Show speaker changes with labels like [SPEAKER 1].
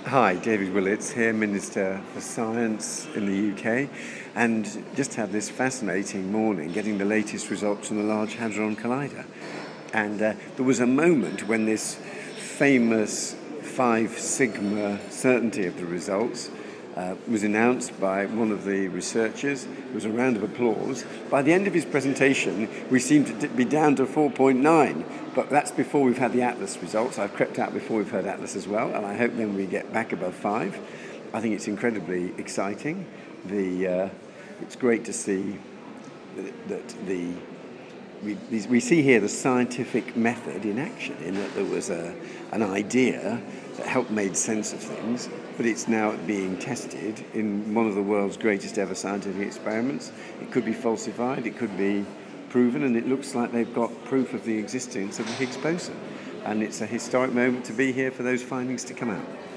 [SPEAKER 1] Hi, David Willetts here, Minister for Science in the UK, and just had this fascinating morning getting the latest results from the Large Hadron Collider. And there was a moment when this famous 5 sigma certainty of the results was announced by one of the researchers. There was a round of applause. By the end of his presentation, we seemed to be down to 4.9, but that's before we've had the Atlas results. I've crept out before we've heard Atlas as well, and I hope then we get back above 5. I think it's incredibly exciting. It's great to see we see here the scientific method in action, in that there was an idea that helped make sense of things, but it's now being tested in one of the world's greatest ever scientific experiments. It could be falsified, it could be proven, and it looks like they've got proof of the existence of the Higgs boson. And it's a historic moment to be here for those findings to come out.